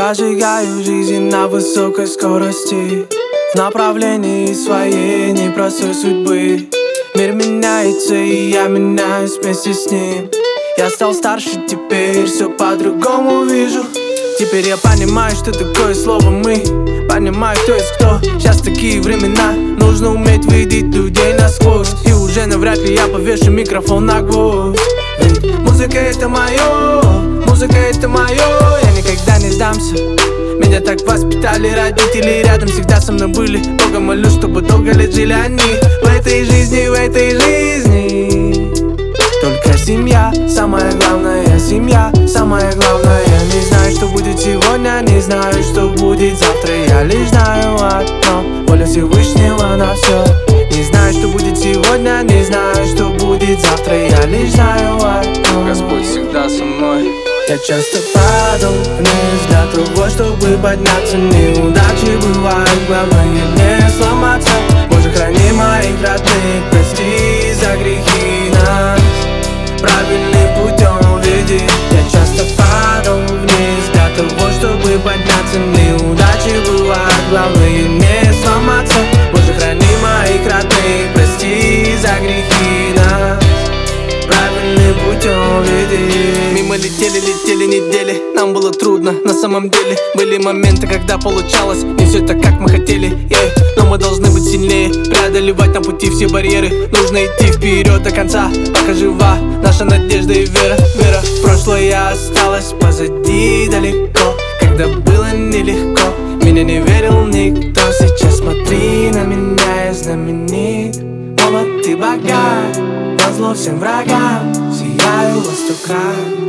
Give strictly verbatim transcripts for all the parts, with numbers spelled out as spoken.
Прожигаю жизнь на высокой скорости, в направлении своей непростой судьбы. Мир меняется, и я меняюсь вместе с ним. Я стал старше, теперь все по-другому вижу. Теперь я понимаю, что такое слово «мы». Понимаю, кто есть кто. Сейчас такие времена, нужно уметь видеть людей насквозь. И уже навряд ли я повешу микрофон на гвоздь. Ведь музыка это мое, музыка это мое. Я никогда не сдамся. Меня так воспитали родители, рядом всегда со мной были. Бога молю, чтобы долго лет жили они. В этой жизни, в этой жизни только семья, самая главная семья, самая главная. Не знаю, что будет сегодня, не знаю, что будет завтра. Я лишь знаю одно, воля Всевышнего на все. Не знаю, что будет сегодня, не знаю, что будет завтра. Я лишь знаю одно, Господь всегда со мной. я часто падал вниз для того, чтобы подняться. Неудачи бывают, главное не сломаться. Боже, храни моих родных, прости за грехи нас, правильным путем веди. Я часто падал вниз для того, чтобы подняться. Неудачи бывают, главное не сломаться. Боже, храни моих родных, прости за грехи нас, правильным путем веди. Мимо летели, летели недели, нам было трудно на самом деле. Были моменты, когда получалось не все так, как мы хотели, yeah. Но мы должны быть сильнее, преодолевать на пути все барьеры. Нужно идти вперед до конца, пока жива наша надежда и вера. Вера в прошлое осталось позади далеко. Когда было нелегко, меня не верил никто. Сейчас смотри на меня, я знаменит. Молод и богат, назло всем врагам, сияю во сто крат.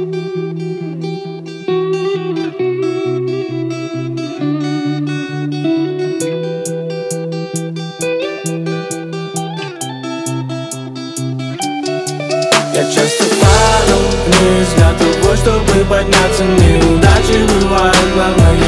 Я часто падал вниз для того, чтобы подняться. Неудачи бывают, главное